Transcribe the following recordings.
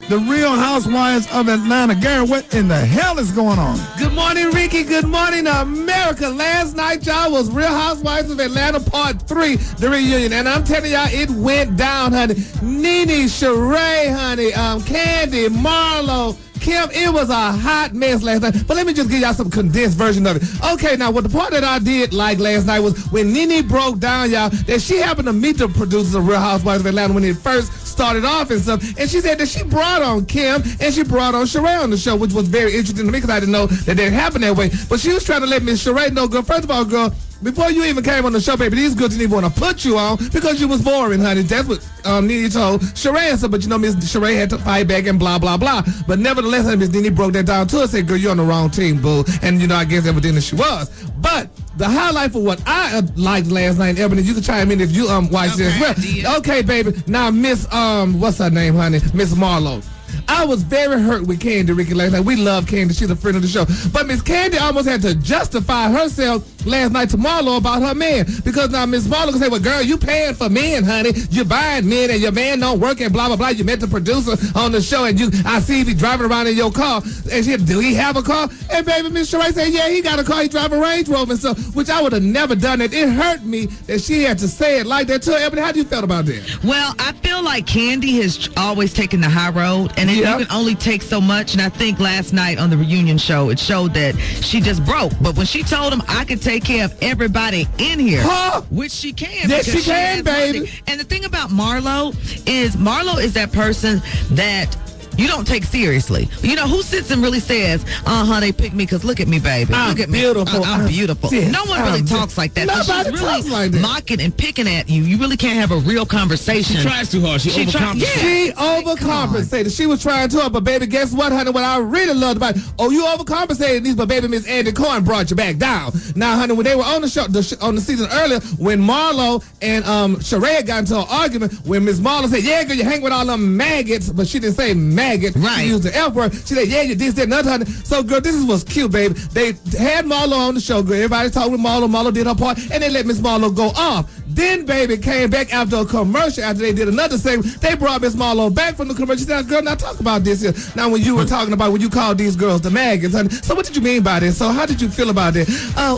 the Real Housewives of Atlanta. Gary, what in the hell is going on? Good morning, Ricky. Good morning, America. Last night, y'all, was Real Housewives of Atlanta Part 3, the reunion. And I'm telling y'all, it went down, honey. Nene, Sheree, honey, Candy, Marlo, Kim, it was a hot mess last night. But let me just give y'all some condensed version of it. Okay, now, what the part that I did like last night was when Nene broke down, y'all, that she happened to meet the producers of Real Housewives of Atlanta when it first started off and stuff. And she said that she brought on Kim and she brought on Sheree on the show, which was very interesting to me because I didn't know that it happened that way. But she was trying to let Miss Sheree know, girl, first of all, girl, before you even came on the show, baby, these girls didn't even want to put you on because you was boring, honey. That's what Nene told Sheree and stuff. But you know, Miss Sheree had to fight back and blah, blah, blah. But nevertheless, Miss Nene broke that down to her and said, girl, you're on the wrong team, boo. And, you know, I guess evidently she was. But the highlight for what I liked last night, Ebony, you can chime in if you watched this as well. Okay, baby. Now, Miss, what's her name, honey? Miss Marlo. I was very hurt with Candy, Ricky, last night. We love Candy. She's a friend of the show. But Miss Candy almost had to justify herself last night to Marlo about her man. Because now Miss Marlo can say, well, girl, you paying for men, honey. You buying men and your man don't work and blah, blah, blah. You met the producer on the show and I see he driving around in your car. And she said, do he have a car? And baby, Miss Sheree said, yeah, he got a car. He drive a Range Rover and stuff, which I would have never done it. It hurt me that she had to say it like that to her. Ebony, how do you feel about that? Well, I feel like Candy has always taken the high road, and you can only take so much. And I think last night on the reunion show, it showed that she just broke. But when she told him, I could take care of everybody in here, which she can. Yes, she can, baby. Money. And the thing about Marlo is that person that you don't take seriously. You know, who sits and really says, they picked me because look at me, baby. Look at me. Beautiful. I'm beautiful. Yes, no one really talks like that. Nobody so she's really talks like that. mocking and picking at you. You really can't have a real conversation. She tries too hard. She overcompensates. She overcompensated. She was trying to, but baby, guess what, honey? What I really loved about it, you overcompensated these, but baby, Miss Andy Cohen brought you back down. Now, honey, when they were on the show, on the season earlier, when Marlo and Sheree got into an argument, when Miss Marlo said, yeah, girl, you hang with all them maggots, but she didn't say maggot. Right. She used the F word. She said, yeah, you did that, another, honey. So, girl, this was cute, baby. They had Marlo on the show, girl. Everybody talked with Marlo. Marlo did her part, and they let Miss Marlo go off. Then, baby, came back after a commercial. After they did another segment, they brought Miss Marlo back from the commercial. She said, girl, now talk about this here. Now, when you were talking about when you called these girls the maggots, honey. So what did you mean by this? So how did you feel about it?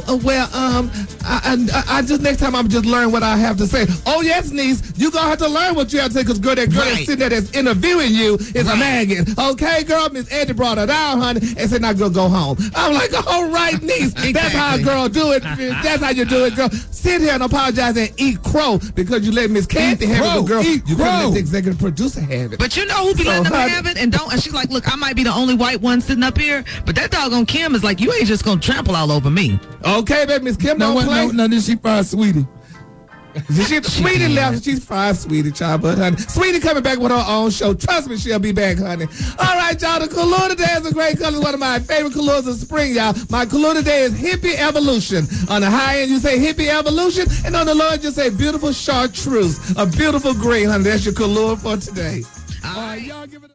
I just, next time I'm just learn what I have to say. Oh, yes, niece, you gonna have to learn what you have to say because, girl, that girl that's sitting there that's interviewing you is a maggot. Okay, girl, Miss Andy brought her down, honey, and said, now, girl, go home. I'm like, all right, niece. Exactly. That's how a girl do it. That's how you do it, girl. Sit here and apologize and eat crow because you let Miss Candy have it, girl. You couldn't let the executive producer have it. But you know who be letting them have it and don't? And she's like, look, I might be the only white one sitting up here, but that doggone Kim is like, you ain't just gonna trample all over me. Okay, baby, Miss Kim don't play. No, then she fired Sweetie. Sweetie left. She's fine, Sweetie, child, but honey, Sweetie coming back with her own show. Trust me, she'll be back, honey. All right, y'all. The color today is a great color. One of my favorite colors of spring, y'all. My color today is Hippie Evolution. On the high end, you say Hippie Evolution, and on the low end, you say Beautiful Chartreuse, a beautiful green, honey. That's your color for today. All right, y'all give it.